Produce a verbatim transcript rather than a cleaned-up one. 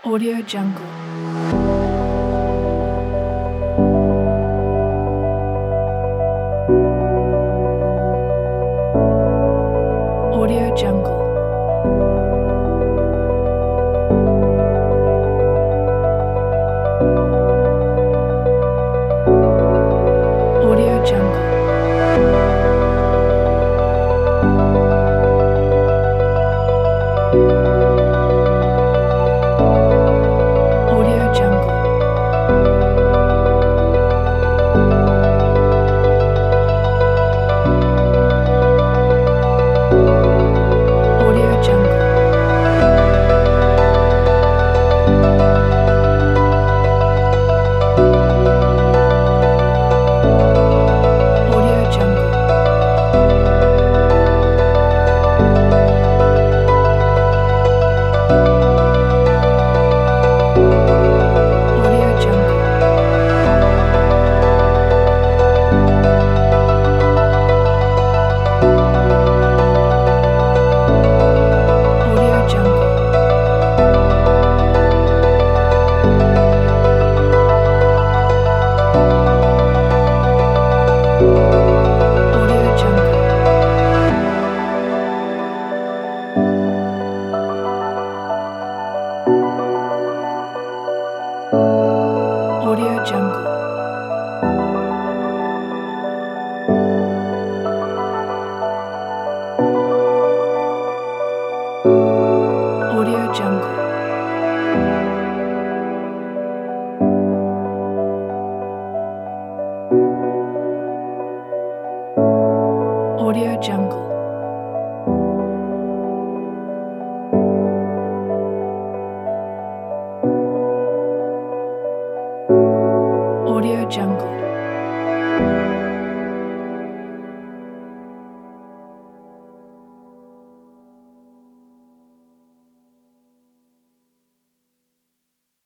Audio Jungle. Audio Jungle. Audio Jungle. Audio Jungle. Audio Jungle. Audio Jungle. Audio Jungle. Audio Jungle. Audio Jungle. Audio Jungle. Audio Jungle. Audio Jungle. Audio Jungle.